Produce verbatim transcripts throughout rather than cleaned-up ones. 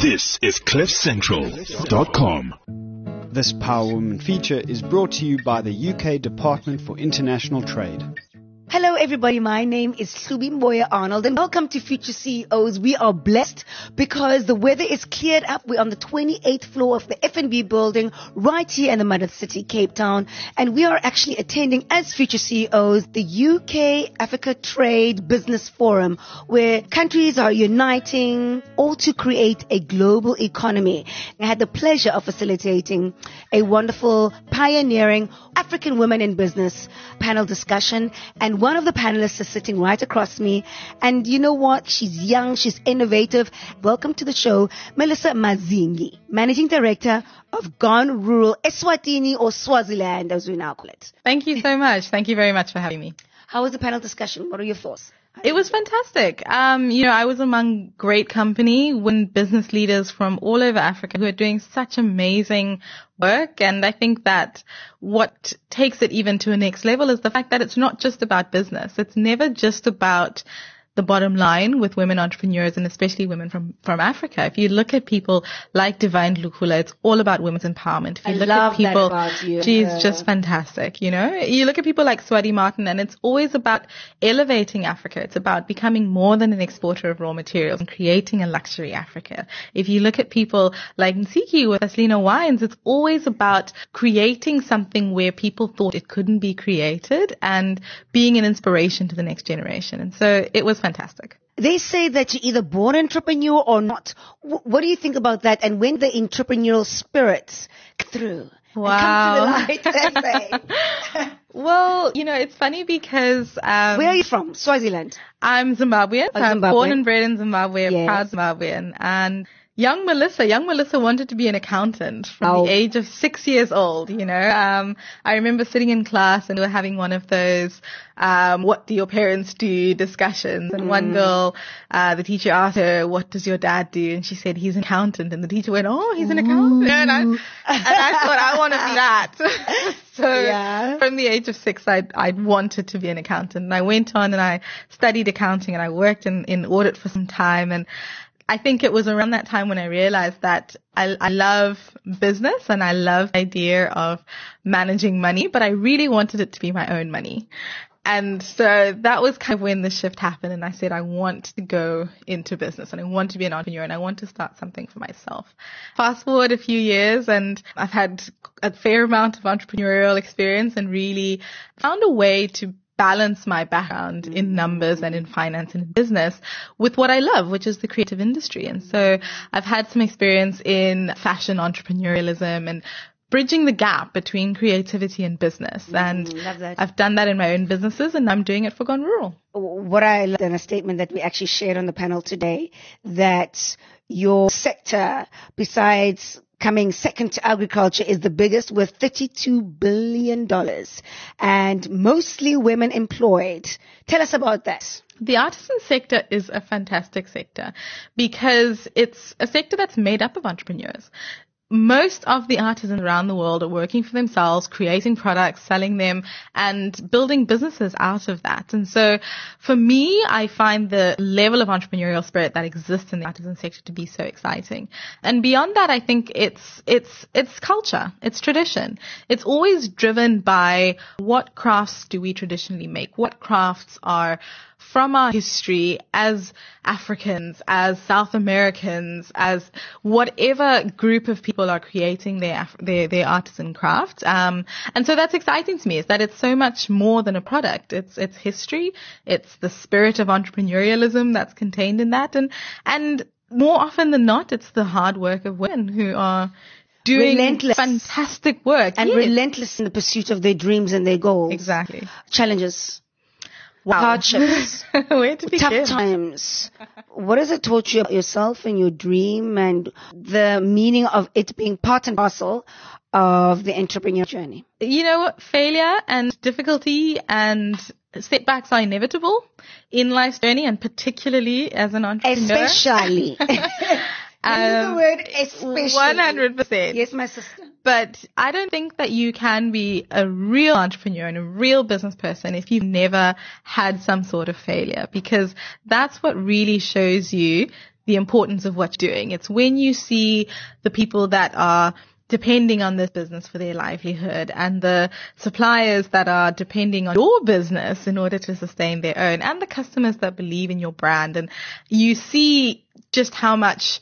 This is cliff central dot com. This Power Woman feature is brought to you by the U K Department for International Trade. Hello everybody, my name is Hlubi Mboya Arnold and welcome to Future C E Os. We are blessed because the weather is cleared up. We're on the twenty-eighth floor of the F N B building right here in the mother city, Cape Town. And we are actually attending as Future C E Os the U K Africa Trade Business Forum, where countries are uniting all to create a global economy. I had the pleasure of facilitating a wonderful pioneering African women in business panel discussion, and one of the panelists is sitting right across me. And you know what? She's young. She's innovative. Welcome to the show, Melissa Mazingi, Managing Director of Gone Rural, Eswatini or Swaziland, as we now call it. Thank you so much. Thank you very much for having me. How was the panel discussion? What are your thoughts? It was fantastic. Um, you know, I was among great company when business leaders from all over Africa who are doing such amazing work. And I think that what takes it even to a next level is the fact that it's not just about business. It's never just about the bottom line with women entrepreneurs and especially women from, from Africa. If you look at people like Divine Lukula, it's all about women's empowerment. If you I look love at people, that about you. she's uh, just fantastic, you know. You look at people like Swati Martin and it's always about elevating Africa. It's about becoming more than an exporter of raw materials and creating a luxury Africa. If you look at people like Nsiki with Aslina Wines, it's always about creating something where people thought it couldn't be created and being an inspiration to the next generation. And so it was fantastic. They say that you're either born entrepreneur or not. W- what do you think about that? And when the entrepreneurial spirits come through, wow. and come to the light, say. Well, you know, it's funny because um, where are you from? Swaziland. I'm Zimbabwean. Oh, so I'm Zimbabwean. born and bred in Zimbabwe, Yes. proud Zimbabwean, and young Melissa, young Melissa wanted to be an accountant from Oh. the age of six years old, you know. Um, I remember sitting in class and we were having one of those, um, what do your parents do discussions. And mm. one girl, uh, the teacher asked her, what does your dad do? And she said, he's an accountant. And the teacher went, oh, he's an accountant. And I, and I thought, I want to be that. So yeah. From the age of six, I I wanted to be an accountant. And I went on and I studied accounting and I worked in, in audit for some time. And I think it was around that time when I realized that I, I love business and I love the idea of managing money, but I really wanted it to be my own money. And so that was kind of when the shift happened. And I said, I want to go into business and I want to be an entrepreneur and I want to start something for myself. Fast forward a few years and I've had a fair amount of entrepreneurial experience and really found a way to balance my background in numbers and in finance and in business with what I love, which is the creative industry. And so I've had some experience in fashion entrepreneurialism and bridging the gap between creativity and business. And Mm, love that. I've done that in my own businesses and I'm doing it for Gone Rural. What I love in a statement that we actually shared on the panel today, that your sector, besides coming second to agriculture, is the biggest with thirty-two billion dollars and mostly women employed. Tell us about that. The artisan sector is a fantastic sector because it's a sector that's made up of entrepreneurs. Most of the artisans around the world are working for themselves, creating products, selling them, and building businesses out of that. And so for me, I find the level of entrepreneurial spirit that exists in the artisan sector to be so exciting. And beyond that, I think it's, it's, it's culture. It's tradition. It's always driven by what crafts do we traditionally make? What crafts are from our history as Africans, as South Americans, as whatever group of people are creating their Af- their, their artisan craft. Um, and so that's exciting to me, is that it's so much more than a product. It's it's history. It's the spirit of entrepreneurialism that's contained in that. And and more often than not, it's the hard work of women who are doing Relentless. fantastic work. And Yes. relentless in the pursuit of their dreams and their goals. Exactly. Challenges. Wow. Hardships. Where to begin? Tough times. What has it taught you about yourself and your dream and the meaning of it being part and parcel of the entrepreneurial journey? You know what? Failure and difficulty and setbacks are inevitable in life's journey, and particularly as an entrepreneur. Especially. Use the word especially. one hundred percent. Yes, my sister. But I don't think that you can be a real entrepreneur and a real business person if you've never had some sort of failure, because that's what really shows you the importance of what you're doing. It's when you see the people that are depending on this business for their livelihood and the suppliers that are depending on your business in order to sustain their own, and the customers that believe in your brand. And you see just how much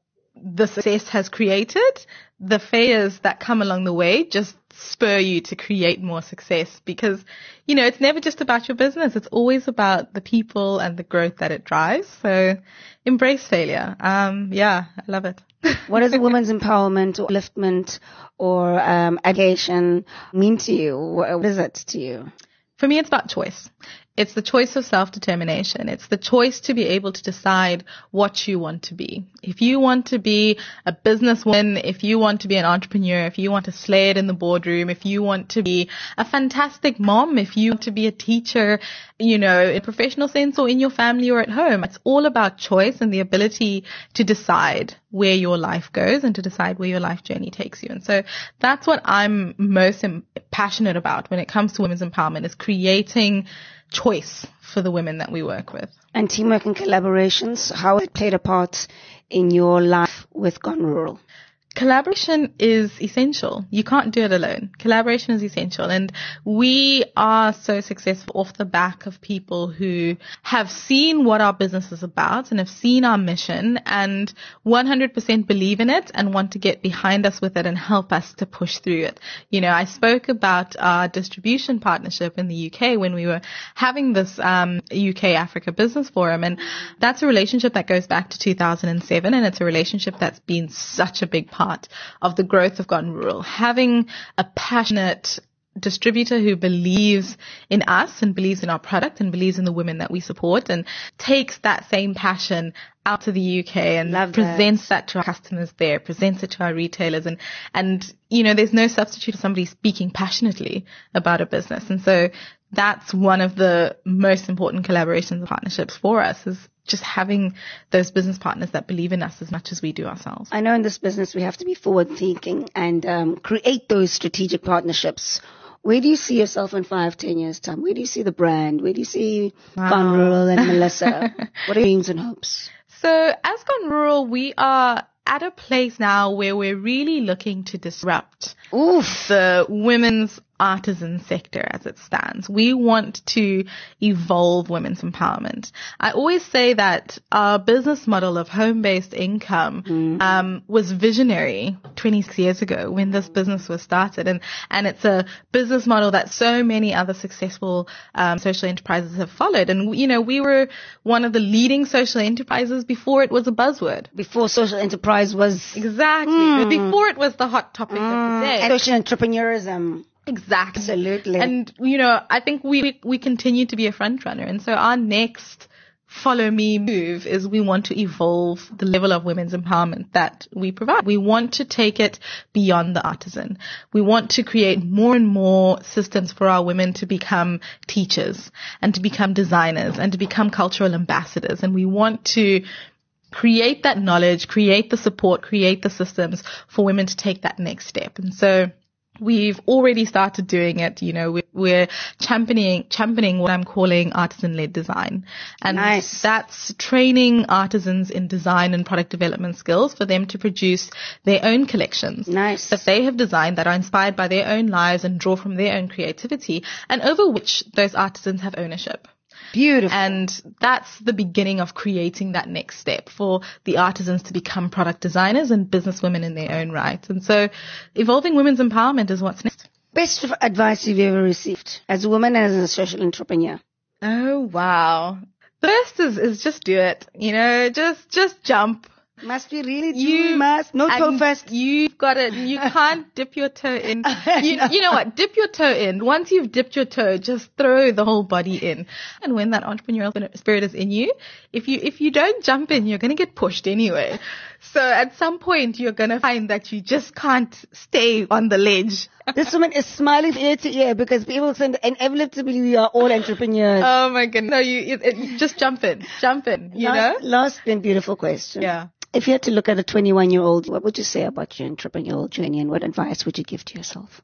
the success has created. The failures that come along the way just spur you to create more success, because, you know, it's never just about your business. It's always about the people and the growth that it drives. So embrace failure. Um, yeah, I love it. What does women's empowerment or upliftment or um, education mean to you? What is it to you? For me, it's about choice. It's the choice of self-determination. It's the choice to be able to decide what you want to be. If you want to be a businesswoman, if you want to be an entrepreneur, if you want to slay it in the boardroom, if you want to be a fantastic mom, if you want to be a teacher, you know, in a professional sense or in your family or at home, it's all about choice and the ability to decide where your life goes and to decide where your life journey takes you. And so that's what I'm most passionate about when it comes to women's empowerment, is creating choice for the women that we work with. And teamwork and collaborations, how it played a part in your life with Gone Rural? Collaboration is essential. You can't do it alone. Collaboration is essential. And we are so successful off the back of people who have seen what our business is about and have seen our mission and one hundred percent believe in it and want to get behind us with it and help us to push through it. You know, I spoke about our distribution partnership in the U K when we were having this um, U K Africa Business Forum. And that's a relationship that goes back to two thousand seven. And it's a relationship that's been such a big part of the growth of Gone Rural. Having a passionate distributor who believes in us and believes in our product and believes in the women that we support and takes that same passion out to the U K and Love presents that. that to our customers there, presents it to our retailers. And, and, you know, there's no substitute for somebody speaking passionately about a business. And so that's one of the most important collaborations and partnerships for us, is just having those business partners that believe in us as much as we do ourselves. I know in this business we have to be forward thinking and um, create those strategic partnerships. Where do you see yourself in five, ten years time? Where do you see the brand? Where do you see Wow. Gone Rural and Melissa? What are your dreams and hopes? So as Gone Rural, we are at a place now where we're really looking to disrupt Oof. the women's artisan sector as it stands. We want to evolve women's empowerment. I always say that our business model of home-based income mm. um, was visionary twenty-six years ago when this business was started, and and it's a business model that so many other successful um, social enterprises have followed. And you know, we were one of the leading social enterprises before it was a buzzword. Before social enterprise was Exactly. Mm. Before it was the hot topic mm. of the day. And social entrepreneurism. Exactly. Absolutely. And, you know, I think we, we continue to be a front runner. And so our next follow me move is we want to evolve the level of women's empowerment that we provide. We want to take it beyond the artisan. We want to create more and more systems for our women to become teachers and to become designers and to become cultural ambassadors. And we want to create that knowledge, create the support, create the systems for women to take that next step. And so we've already started doing it. You know, we're, we're championing, championing what I'm calling artisan-led design. And nice. That's training artisans in design and product development skills for them to produce their own collections nice. that they have designed that are inspired by their own lives and draw from their own creativity, and over which those artisans have ownership. Beautiful. And that's the beginning of creating that next step for the artisans to become product designers and businesswomen in their own right. And so evolving women's empowerment is what's next. Best advice you've ever received as a woman and as a social entrepreneur? Oh, wow. The first is, is just do it. You know, just, just jump. Must we really do? You must. No toe first. You've got it. You can't dip your toe in. You, you know what? Dip your toe in. Once you've dipped your toe, just throw the whole body in. And when that entrepreneurial spirit is in you, if you, if you don't jump in, you're going to get pushed anyway. So at some point, you're going to find that you just can't stay on the ledge. This woman is smiling ear to ear because people think inevitably we are all entrepreneurs. Oh my goodness. No, you, it, it, just jump in. Jump in, you last, know? Last and beautiful question. Yeah. If you had to look at a twenty-one-year-old, what would you say about your entrepreneurial journey and what advice would you give to yourself?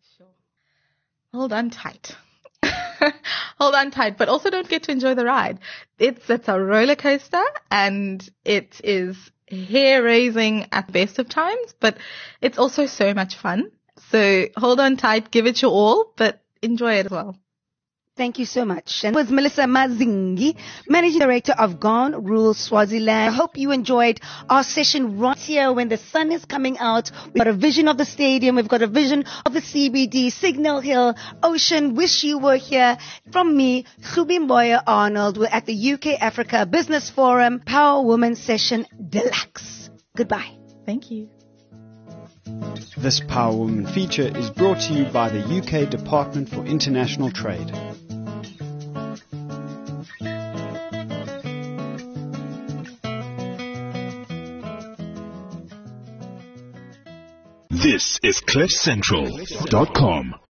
Hold on tight. Hold on tight, but also don't forget to enjoy the ride. It's, it's a roller coaster and it is hair-raising at the best of times, but it's also so much fun. So hold on tight, give it your all, but enjoy it as well. Thank you so much. And it was Melissa Mazingi, Managing Director of Gone Rule Swaziland. I hope you enjoyed our session right here when the sun is coming out. We've got a vision of the stadium. We've got a vision of the C B D, Signal Hill, Ocean. Wish you were here. From me, Khubimboya Arnold. We're at the U K Africa Business Forum Power Woman Session Deluxe. Goodbye. Thank you. This Power Woman feature is brought to you by the U K Department for International Trade. This is cliff central dot com.